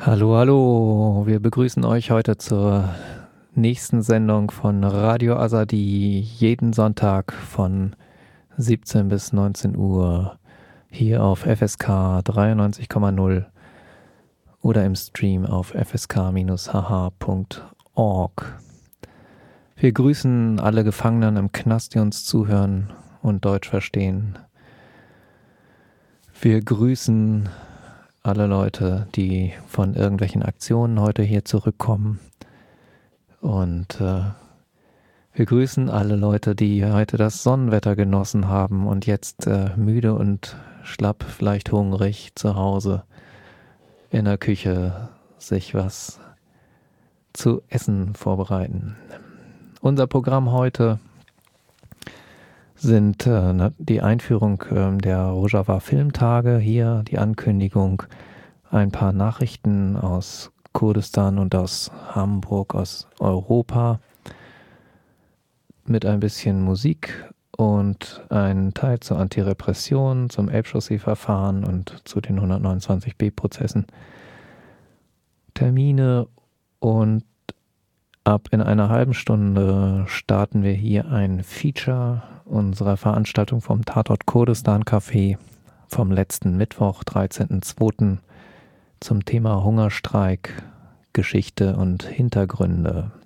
Hallo, hallo. Wir begrüßen euch heute zur nächsten Sendung von Radio Azadi, jeden Sonntag von 17 bis 19 Uhr hier auf FSK 93,0 oder im Stream auf fsk-hh.org. Wir grüßen alle Gefangenen im Knast, die uns zuhören und Deutsch verstehen. Wir grüßen alle Leute, die von irgendwelchen Aktionen heute hier zurückkommen. Und wir grüßen alle Leute, die heute das Sonnenwetter genossen haben und jetzt müde und schlapp, vielleicht hungrig zu Hause in der Küche sich was zu essen vorbereiten. Unser Programm heute sind die Einführung der Rojava Filmtage hier, die Ankündigung, ein paar Nachrichten aus Kurdistan und aus Hamburg, aus Europa, mit ein bisschen Musik und ein Teil zur Antirepression, zum Elbchaussee-Verfahren und zu den 129b-Prozessen. Termine und ab in einer halben Stunde starten wir hier ein Feature unserer Veranstaltung vom Tatort Kurdistan Café vom letzten Mittwoch, 13.02. zum Thema Hungerstreik, Geschichte und Hintergründe.